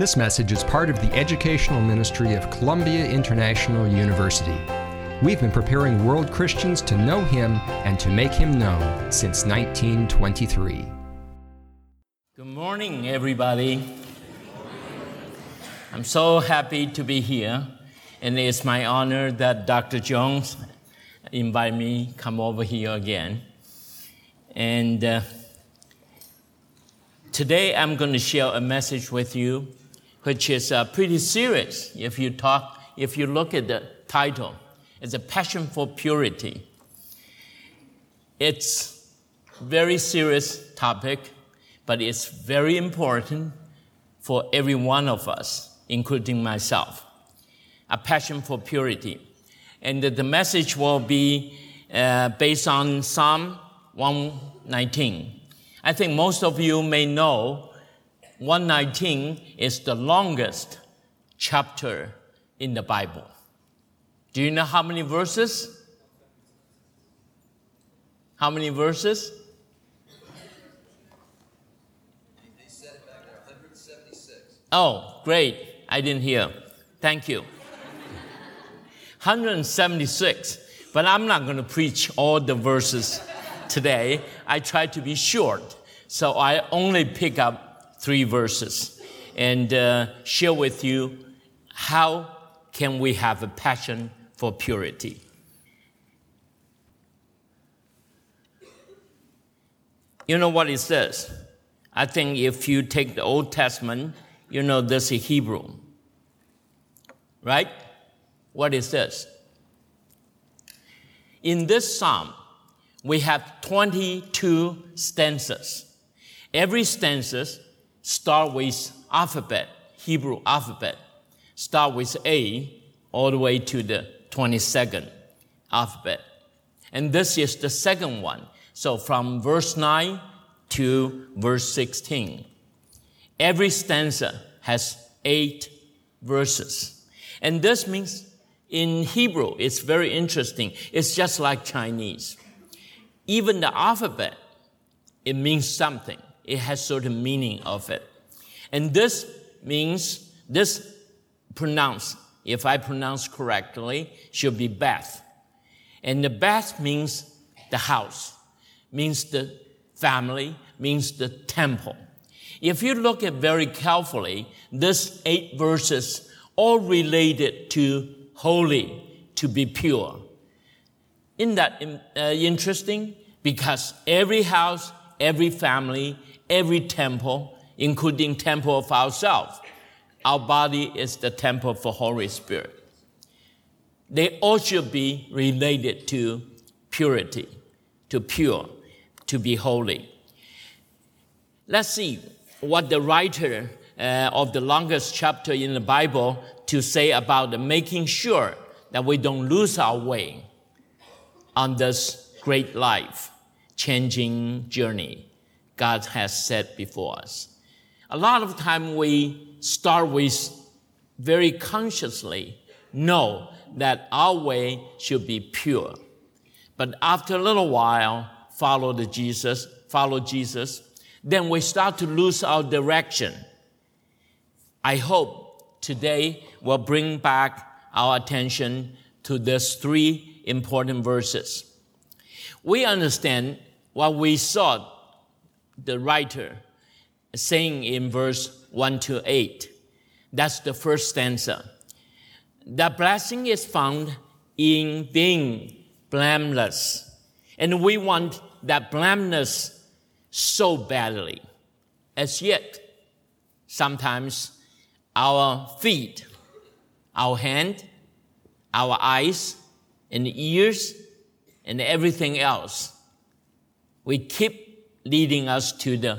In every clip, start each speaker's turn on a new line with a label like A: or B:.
A: This message is part of the educational ministry of Columbia International University. We've been preparing world Christians to know Him and to make Him known since 1923.
B: Good morning, everybody. I'm so happy to be here, and it's my honor that Dr. Jones invited me to come over here again. And today I'm going to share a message with you, which is pretty serious. If you look at the title, it's a passion for purity. It's a very serious topic, but it's very important for every one of us, including myself. A passion for purity. And the message will be based on Psalm 119. I think most of you may know 119 is the longest chapter in the Bible. Do you know how many verses? How many verses?
C: They said it back there, 176.
B: Oh, great. I didn't hear. Thank you. 176. But I'm not going to preach all the verses today. I try to be short. So I only pick up 3 verses and share with you how can we have a passion for purity. You know what it says? I think if you take the Old Testament, you know this is Hebrew. Right? What it says? In this psalm, we have 22 stanzas. Every stanza start with alphabet, Hebrew alphabet. Start with A all the way to the 22nd alphabet. And this is the second one. So from verse 9 to verse 16. Every stanza has 8 verses. And this means in Hebrew, it's very interesting. It's just like Chinese. Even the alphabet, it means something. It has certain meaning of it. And this means, if I pronounce correctly, should be Beth. And the Beth means the house, means the family, means the temple. If you look at very carefully, these 8 verses all related to holy, to be pure. Isn't that interesting? Because every house, every family, every temple, including temple of ourselves, our body is the temple of the Holy Spirit. They all should be related to purity, to pure, to be holy. Let's see what the writer of the longest chapter in the Bible to say about making sure that we don't lose our way on this great life-changing journey God has set before us. A lot of time we start with very consciously know that our way should be pure. But after a little while, follow Jesus, then we start to lose our direction. I hope today will bring back our attention to these 3 important verses. We understand what we saw the writer saying in verse 1 to 8. That's the first stanza. The blessing is found in being blameless. And we want that blameless so badly. As yet, sometimes our feet, our hand, our eyes, and ears, and everything else, we keep leading us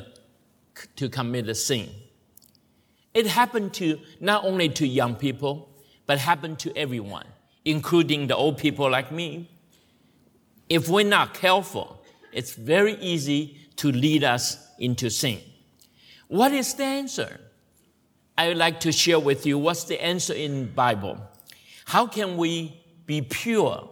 B: to commit a sin. It happened to not only to young people, but happened to everyone, including the old people like me. If we're not careful, it's very easy to lead us into sin. What is the answer? I would like to share with you what's the answer in the Bible. How can we be pure?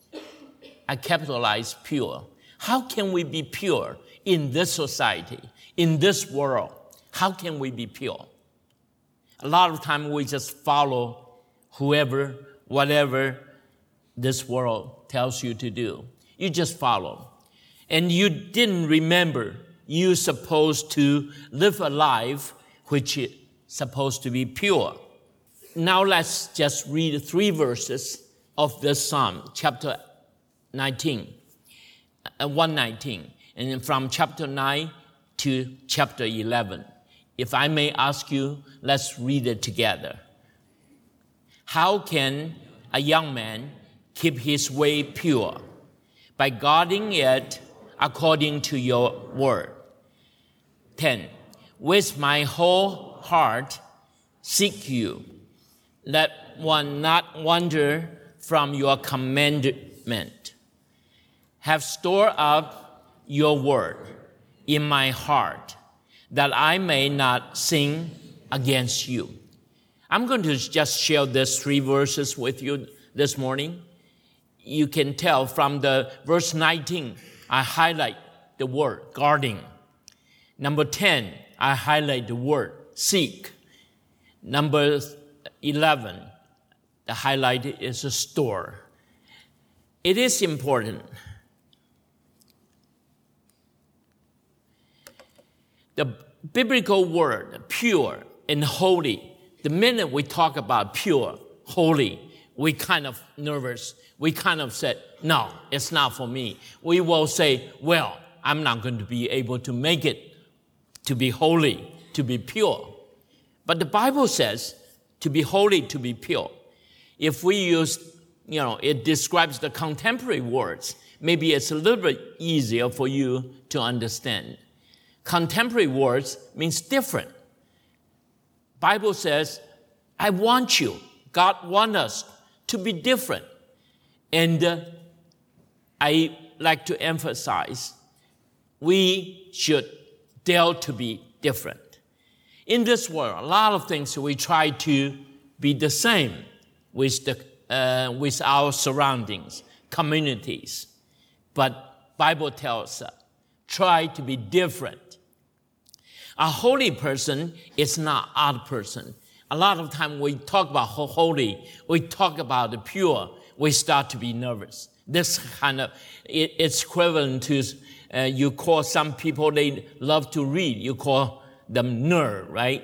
B: I capitalize pure. How can we be pure in this society, in this world? How can we be pure? A lot of time we just follow whoever, whatever this world tells you to do. You just follow. And you didn't remember you're supposed to live a life which is supposed to be pure. Now let's just read 3 verses of this Psalm, chapter 19, 119, and then from chapter 9 to chapter 11. If I may ask you, let's read it together. How can a young man keep his way pure? By guarding it according to your word. 10. With my whole heart seek you. Let one not wander from your commandment. Have stored up your word in my heart, that I may not sin against you. I'm going to just share these 3 verses with you this morning. You can tell from the verse 19, I highlight the word guarding. Number 10, I highlight the word seek. Number 11, the highlight is a store. It is important. The biblical word, pure and holy, the minute we talk about pure, holy, we kind of nervous. We kind of said, no, it's not for me. We will say, well, I'm not going to be able to make it to be holy, to be pure. But the Bible says to be holy, to be pure. If we use, it describes the contemporary words, maybe it's a little bit easier for you to understand. Contemporary words means different. Bible says, I want you. God wants us to be different. And I like to emphasize, we should dare to be different. In this world, a lot of things we try to be the same with our surroundings, communities. But Bible tells us, try to be different. A holy person is not odd person. A lot of time we talk about holy, we talk about the pure, we start to be nervous. This kind of, it's equivalent to, you call some people, they love to read, you call them nerd, right?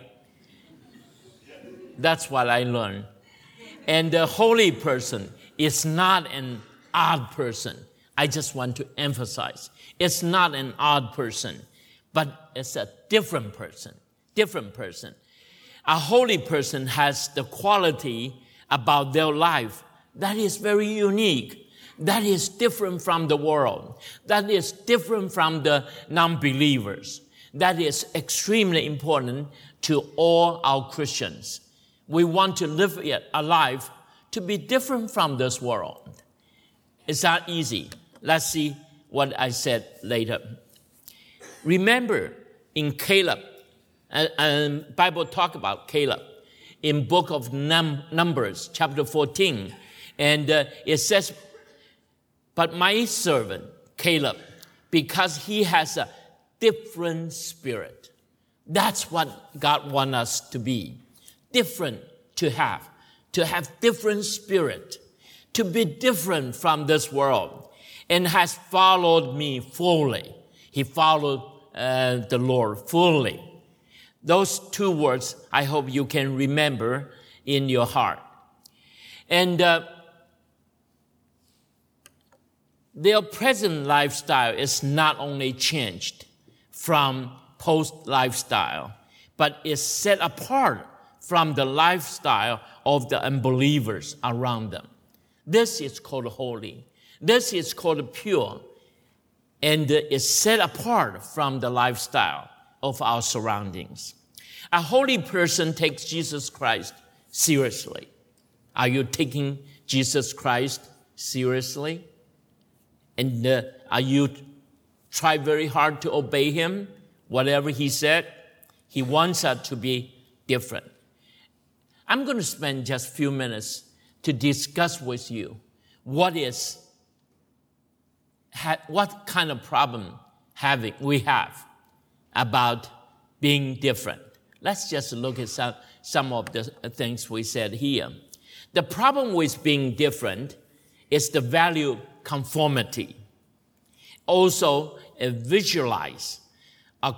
B: That's what I learned. And the holy person is not an odd person. I just want to emphasize, it's not an odd person, but it's a different person. A holy person has the quality about their life that is very unique, that is different from the world, that is different from the non-believers, that is extremely important to all our Christians. We want to live a life to be different from this world. It's not easy. Let's see what I said later. Remember in Caleb, and Bible talk about Caleb in book of Numbers, chapter 14. And it says, but my servant, Caleb, because he has a different spirit. That's what God wants us to be. Different to have different spirit, to be different from this world, and has followed me fully. He followed the Lord fully. Those 2 words, I hope you can remember in your heart. And their present lifestyle is not only changed from post-lifestyle, but is set apart from the lifestyle of the unbelievers around them. This is called holy. This is called pure. And is set apart from the lifestyle of our surroundings. A holy person takes Jesus Christ seriously. Are you taking Jesus Christ seriously? And are you try very hard to obey him? Whatever he said, he wants us to be different. I'm going to spend just a few minutes to discuss with you what kind of problem we have about being different, Let's just look at some of the things we said here. The problem with being different is the value conformity. Also, visualize a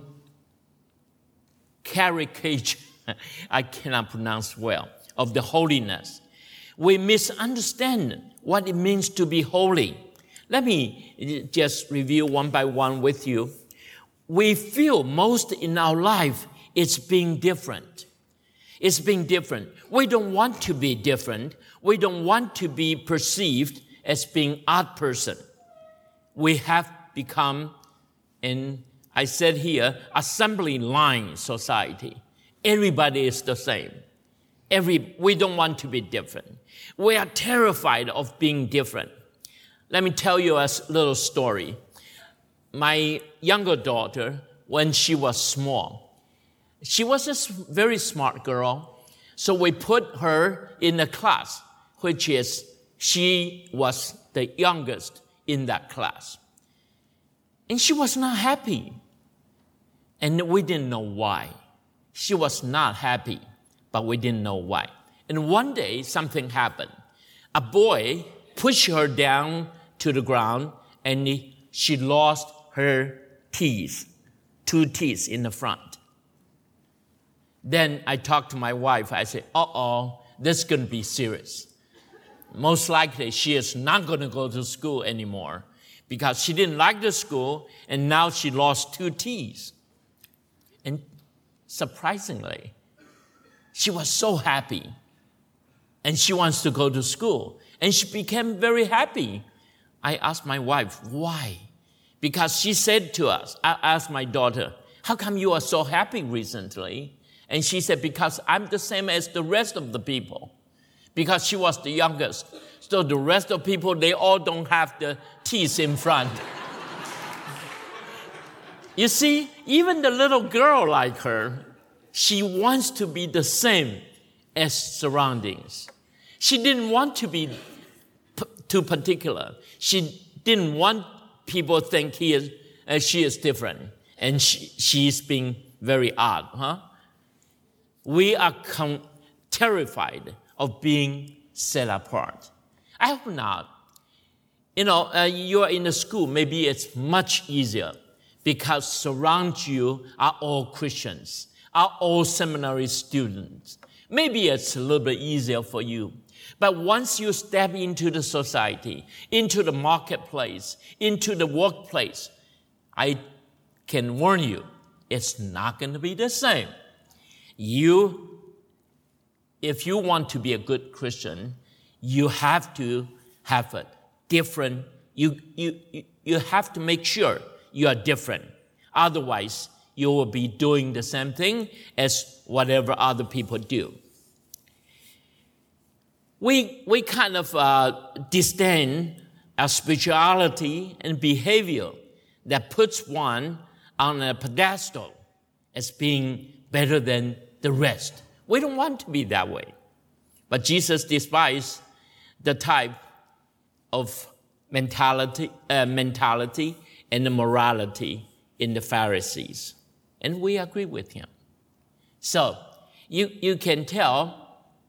B: caricature, I cannot pronounce well, of the holiness. We misunderstand what it means to be holy. Let me just review one by one with you. We feel most in our life it's being different. It's being different. We don't want to be different. We don't want to be perceived as being odd person. We have become, and I said here, assembly line society. Everybody is the same. We don't want to be different. We are terrified of being different. Let me tell you a little story. My younger daughter, when she was small, she was a very smart girl. So we put her in a class, which is she was the youngest in that class. And she was not happy. And we didn't know why. She was not happy, but we didn't know why. And one day, something happened. A boy pushed her down to the ground, and she lost her teeth, 2 teeth in the front. Then I talked to my wife. I said, this is going to be serious. Most likely, she is not going to go to school anymore because she didn't like the school, and now she lost 2 teeth. And surprisingly, she was so happy, and she wants to go to school, and she became very happy. I asked my wife, why? Because she said to us, I asked my daughter, how come you are so happy recently? And she said, because I'm the same as the rest of the people. Because she was the youngest. So the rest of people, they all don't have the teeth in front. You see, even the little girl like her, she wants to be the same as surroundings. She didn't want to be too particular. She didn't want people to think she is different. And she's being very odd, We are terrified of being set apart. I hope not. You are in the school, maybe it's much easier because surround you are all Christians, are all seminary students. Maybe it's a little bit easier for you. But once you step into the society, into the marketplace, into the workplace, I can warn you, it's not going to be the same. If you want to be a good Christian, you have to have a different, you have to make sure you are different. Otherwise, you will be doing the same thing as whatever other people do. We kind of disdain our spirituality and behavior that puts one on a pedestal as being better than the rest. We don't want to be that way. But Jesus despised the type of mentality and the morality in the Pharisees. And we agree with him. So you can tell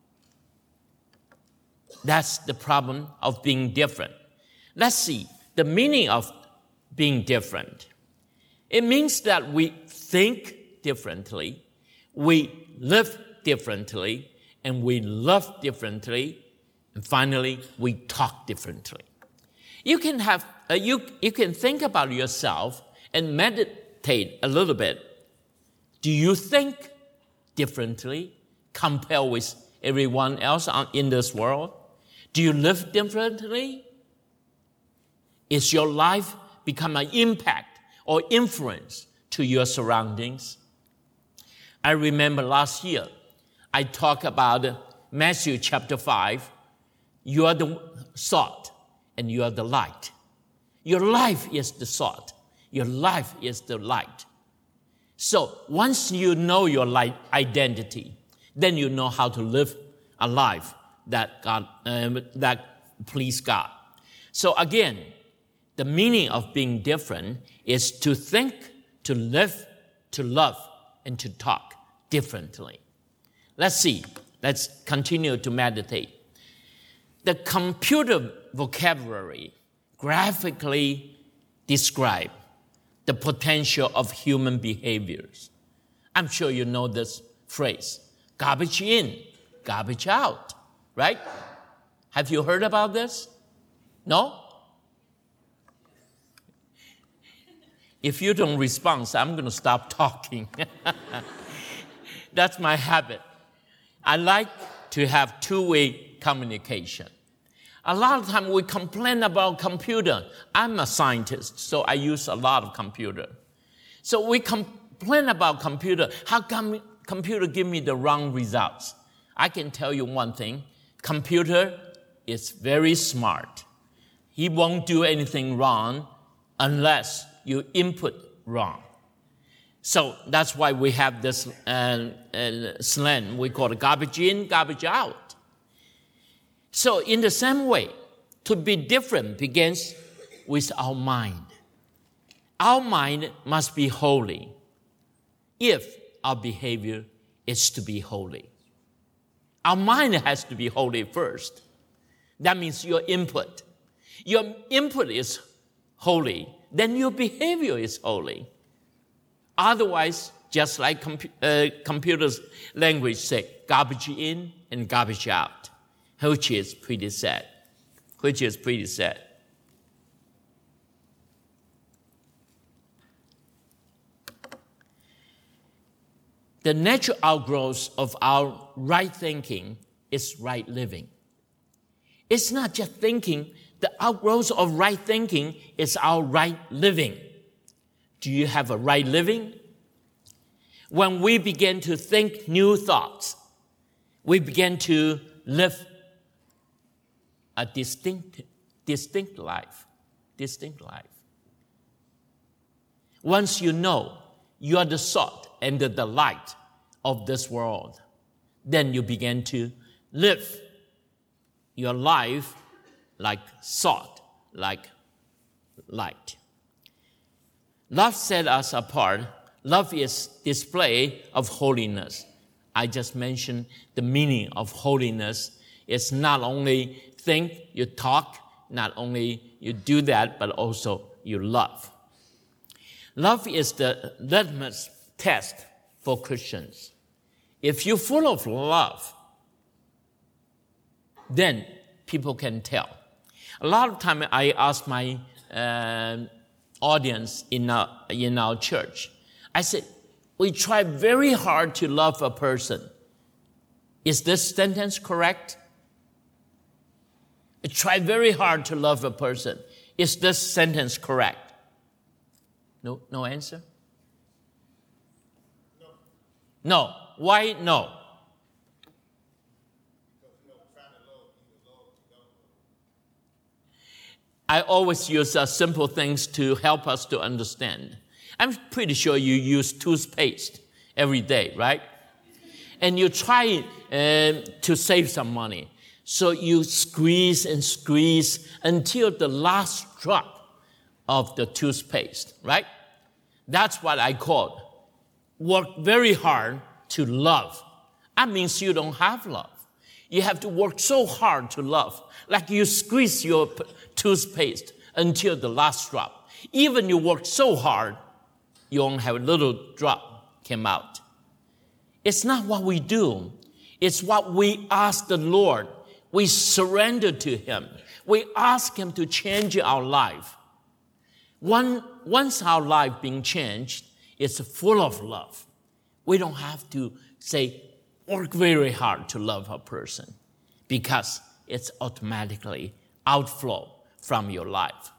B: that's the problem of being different. Let's see the meaning of being different. It means that we think differently, we live differently, and we love differently, and finally, we talk differently. You can have you can think about yourself and meditate a little bit. Do you think differently compared with everyone else in this world? Do you live differently? Is your life become an impact or influence to your surroundings? I remember last year, I talked about Matthew chapter 5. You are the salt and you are the light. Your life is the salt. Your life is the light. So once you know your light identity, then you know how to live a life that please God. So again, the meaning of being different is to think, to live, to love, and to talk differently. Let's see. Let's continue to meditate. The computer vocabulary graphically describe the potential of human behaviors. I'm sure you know this phrase, garbage in, garbage out, right? Have you heard about this? No? If you don't respond, I'm going to stop talking. That's my habit. I like to have two-way communication. A lot of time we complain about computer. I'm a scientist, so I use a lot of computer. So we complain about computer. How come computer give me the wrong results? I can tell you one thing. Computer is very smart. He won't do anything wrong unless you input wrong. So that's why we have this slang we call it garbage in, garbage out. So in the same way, to be different begins with our mind. Our mind must be holy if our behavior is to be holy. Our mind has to be holy first. That means your input. Your input is holy, then your behavior is holy. Otherwise, just like computer's language say, garbage in and garbage out, which is pretty sad. The natural outgrowth of our right thinking is right living. It's not just thinking. The outgrowth of right thinking is our right living. Do you have a right living? When we begin to think new thoughts, we begin to live a distinct life. Once you know you are the salt and the light of this world, then you begin to live your life like salt, like light. Love set us apart. Love is display of holiness. I just mentioned the meaning of holiness. It's not only think, you talk, not only you do that, but also you love. Love is the litmus test for Christians. If you're full of love, then people can tell. A lot of time I ask my audience in our church, I said, we try very hard to love a person. Is this sentence correct? I try very hard to love a person. Is this sentence correct? No answer? No. Why no? I always use simple things to help us to understand. I'm pretty sure you use toothpaste every day, right? And you try to save some money. So you squeeze and squeeze until the last drop of the toothpaste, right? That's what I call work very hard to love. That means you don't have love. You have to work so hard to love, like you squeeze your toothpaste until the last drop. Even you work so hard, you only have a little drop came out. It's not what we do. It's what we ask the Lord. We surrender to Him. We ask Him to change our life. Once our life being changed, it's full of love. We don't have to say, work very hard to love a person, because it's automatically outflow from your life.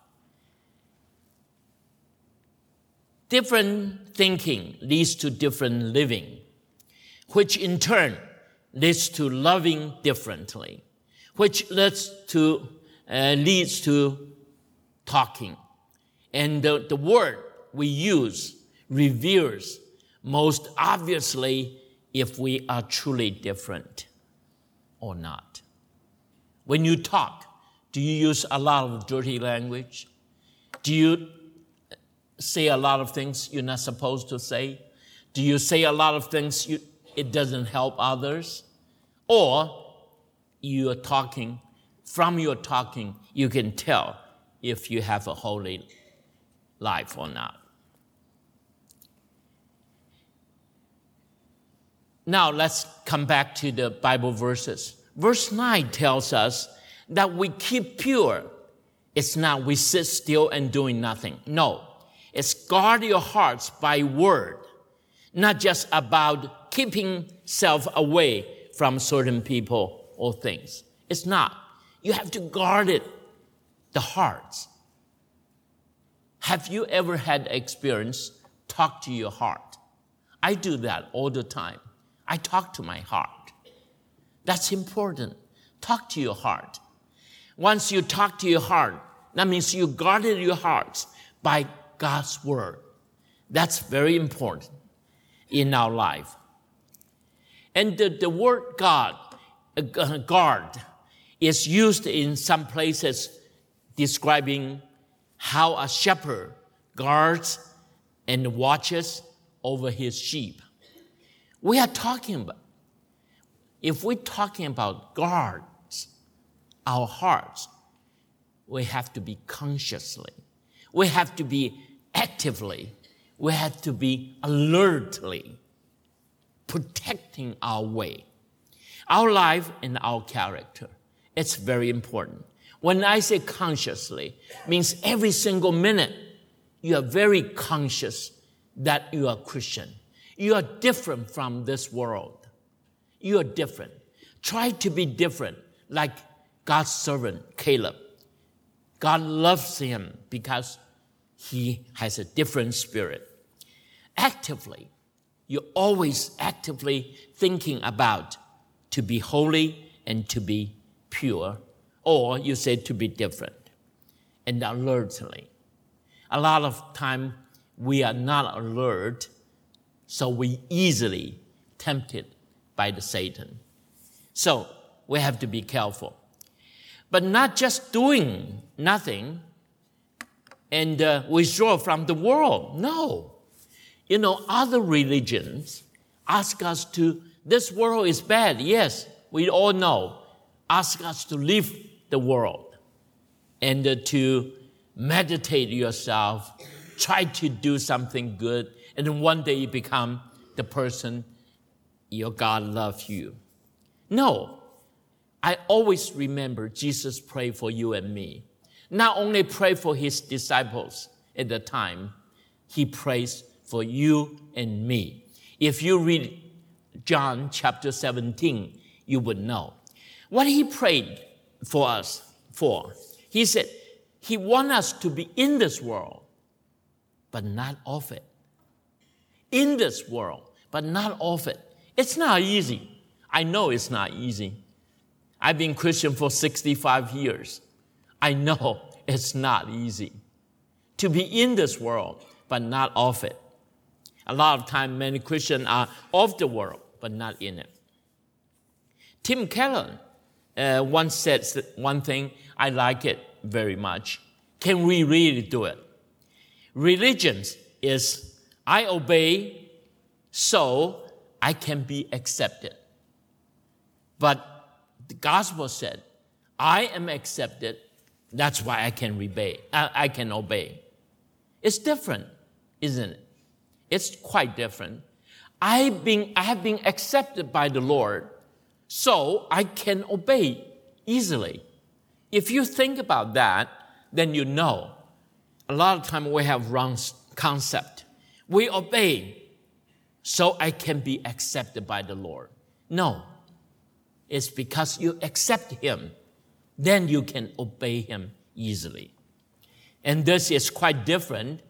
B: Different thinking leads to different living, which in turn leads to loving differently, which leads to talking. And the word we use reveals most obviously if we are truly different or not. When you talk, do you use a lot of dirty language? Do you say a lot of things you're not supposed to say? Do you say a lot of things it doesn't help others, or you are talking, from your talking, you can tell if you have a holy life or not. Now let's come back to the Bible verses. Verse 9 tells us that we keep pure. It's not we sit still and doing nothing. No, it's guard your hearts by word, not just about keeping self away from certain people or things. It's not. You have to guard it, the hearts. Have you ever had experience talk to your heart? I do that all the time. I talk to my heart. That's important. Talk to your heart. Once you talk to your heart, that means you guarded your hearts by God's word. That's very important in our life. And the word God, guard, is used in some places describing how a shepherd guards and watches over his sheep. We are talking about, if we're talking about guards, our hearts, we have to be consciously, we have to be actively, we have to be alertly protecting our way, our life and our character. It's very important. When I say consciously, means every single minute you are very conscious that you are Christian. You are different from this world. You are different. Try to be different, like God's servant, Caleb. God loves him because he has a different spirit. Actively, you're always actively thinking about to be holy and to be pure, or you say to be different, and alertly. A lot of time we are not alert, so we easily tempted by the Satan. So we have to be careful. But not just doing nothing and withdraw from the world. No. You know, other religions ask us to, this world is bad. Yes, we all know. Ask us to leave the world and to meditate yourself, try to do something good, and then one day you become the person your God loves you. No. I always remember Jesus prayed for you and me. Not only pray for his disciples at the time, he prays for you and me. If you read John chapter 17, you would know. What he prayed for us for, he said, he wants us to be in this world, but not of it. In this world, but not of it. It's not easy. I know it's not easy. I've been Christian for 65 years. I know it's not easy to be in this world, but not of it. A lot of times, many Christians are of the world, but not in it. Tim Keller once said one thing, I like it very much. Can we really do it? Religion is, I obey so I can be accepted. But the gospel said, I am accepted, that's why I can obey. It's different, isn't it? It's quite different. I have been accepted by the Lord, so I can obey easily. If you think about that, then you know. A lot of time we have wrong concept. We obey, so I can be accepted by the Lord. No. It's because you accept him, then you can obey him easily. And this is quite different.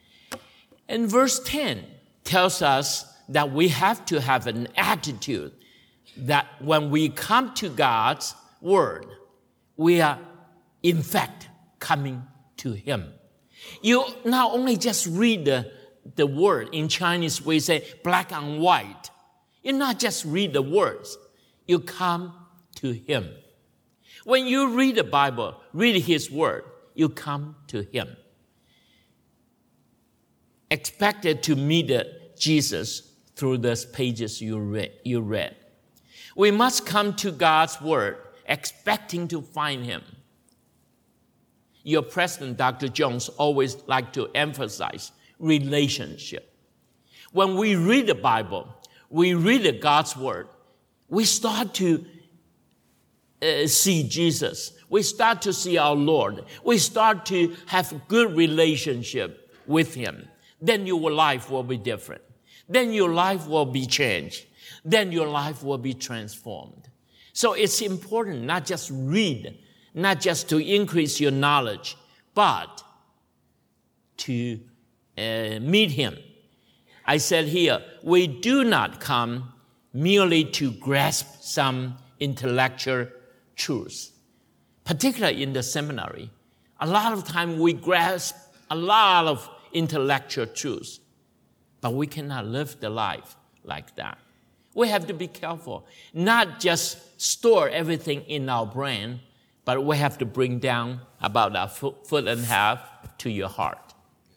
B: And verse 10 tells us that we have to have an attitude that when we come to God's word, we are in fact coming to him. You not only just read the word. In Chinese we say black and white. You not just read the words. You come to him. When you read the Bible, read his word, you come to him. Expected to meet Jesus through those pages you read. We must come to God's Word expecting to find Him. Your president, Dr. Jones, always liked to emphasize relationship. When we read the Bible, we read God's Word, we start to see Jesus. We start to see our Lord. We start to have a good relationship with Him. Then your life will be different. Then your life will be changed. Then your life will be transformed. So it's important not just read, not just to increase your knowledge, but to meet Him. I said here, we do not come merely to grasp some intellectual truths. Particularly in the seminary, a lot of time we grasp a lot of intellectual truths, but we cannot live the life like that. We have to be careful, not just store everything in our brain, but we have to bring down about a foot and a half to your heart,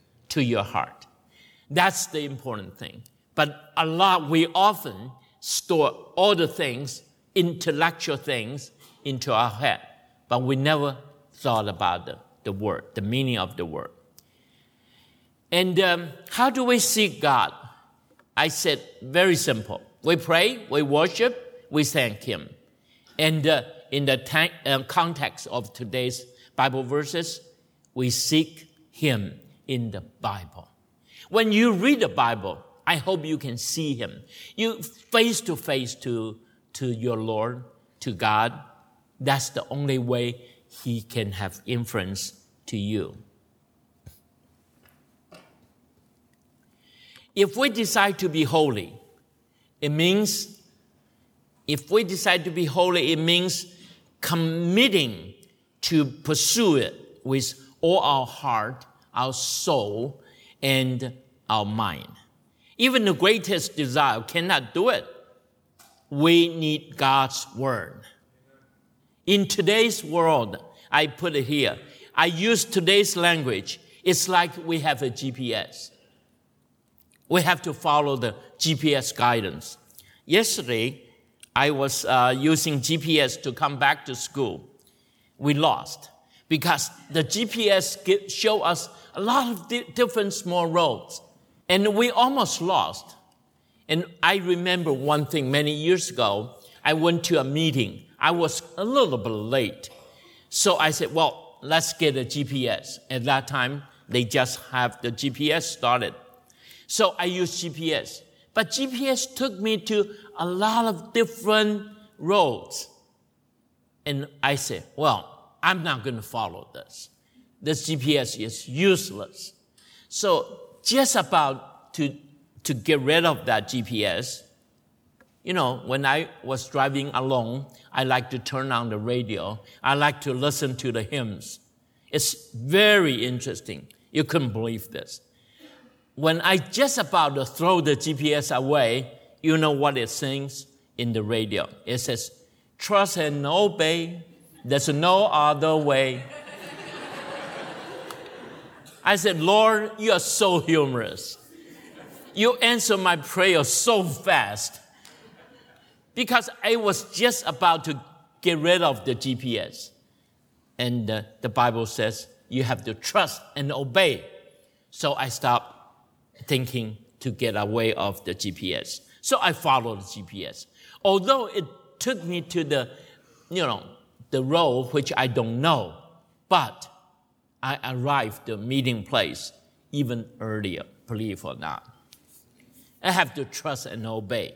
B: That's the important thing. But we often store all the things, intellectual things, into our head, but we never thought about the word, the meaning of the word. And how do we seek God? I said, very simple. We pray, we worship, we thank Him. And in the context of today's Bible verses, we seek Him in the Bible. When you read the Bible, I hope you can see Him. You face to face to your Lord, to God. That's the only way He can have influence to you. If we decide to be holy, it means committing to pursue it with all our heart, our soul, and our mind. Even the greatest desire cannot do it. We need God's Word. In today's world, I put it here, I use today's language. It's like we have a GPS. We have to follow the GPS guidance. Yesterday, I was using GPS to come back to school. We lost because the GPS show us a lot of different small roads, and we almost lost. And I remember one thing many years ago, I went to a meeting. I was a little bit late. So I said, well, let's get a GPS. At that time, they just have the GPS started. So I used GPS. But GPS took me to a lot of different roads. And I said, well, I'm not going to follow this. This GPS is useless. So just about to get rid of that GPS, you know, when I was driving alone, I like to turn on the radio. I like to listen to the hymns. It's very interesting. You couldn't believe this. When I just about to throw the GPS away, you know what it sings in the radio? It says, trust and obey. There's no other way. I said, Lord, you are so humorous. You answer my prayer so fast. Because I was just about to get rid of the GPS. And the Bible says you have to trust and obey. So I stopped thinking to get away of the GPS. So I followed the GPS. Although it took me to the road which I don't know, but I arrived the meeting place even earlier, believe it or not. I have to trust and obey.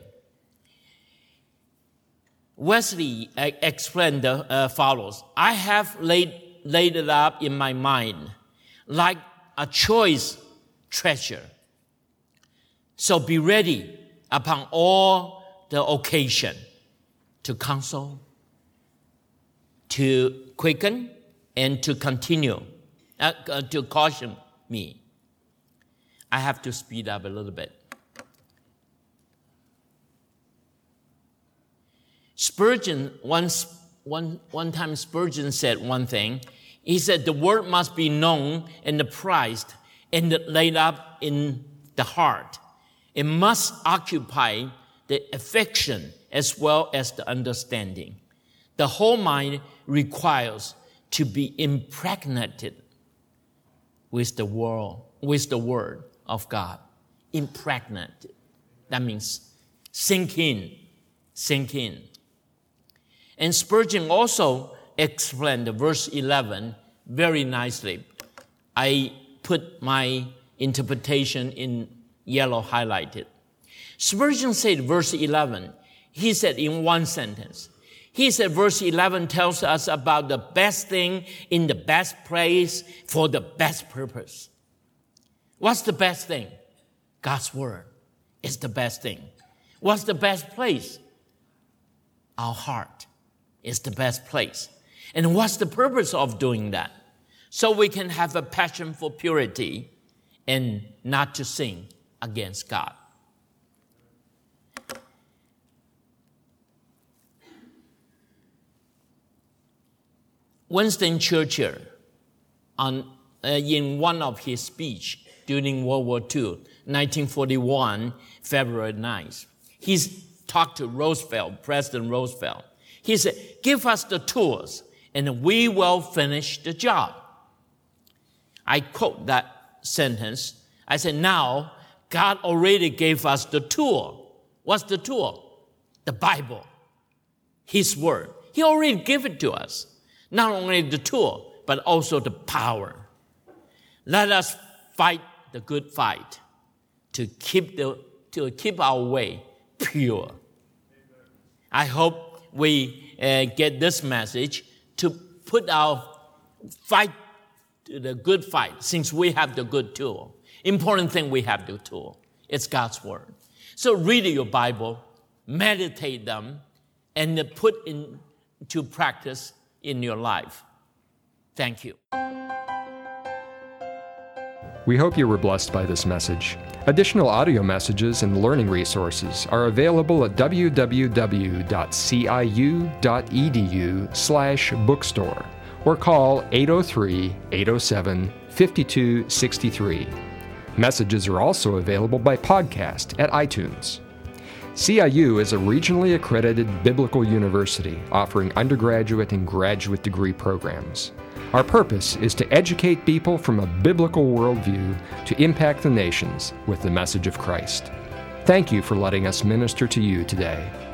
B: Wesley explained follows. I have laid it up in my mind like a choice treasure. So be ready upon all the occasion to counsel, to quicken, and to continue, to caution me. I have to speed up a little bit. Spurgeon, one time Spurgeon said one thing. He said, the word must be known and prized and laid up in the heart. It must occupy the affection as well as the understanding. The whole mind requires to be impregnated with the word of God. Impregnated. That means sink in. And Spurgeon also explained verse 11 very nicely. I put my interpretation in yellow highlighted. Spurgeon said verse 11, he said in one sentence, he said verse 11 tells us about the best thing in the best place for the best purpose. What's the best thing? God's word is the best thing. What's the best place? Our heart is the best place. And what's the purpose of doing that? So we can have a passion for purity and not to sin against God. Winston Churchill, in one of his speeches during World War II, 1941, February 9th, he talked to Roosevelt, President Roosevelt. He said, give us the tools and we will finish the job. I quote that sentence. I said, now, God already gave us the tool. What's the tool? The Bible, His Word. He already gave it to us. Not only the tool, but also the power. Let us fight the good fight to keep our way pure. I hope we get this message to put our fight to the good fight, since we have the good tool. Important thing, we have the tool. It's God's Word. So read your Bible, meditate them, and put into practice in your life. Thank you.
A: We hope you were blessed by this message. Additional audio messages and learning resources are available at www.ciu.edu/bookstore or call 803-807-5263. Messages are also available by podcast at iTunes. CIU is a regionally accredited biblical university offering undergraduate and graduate degree programs. Our purpose is to educate people from a biblical worldview to impact the nations with the message of Christ. Thank you for letting us minister to you today.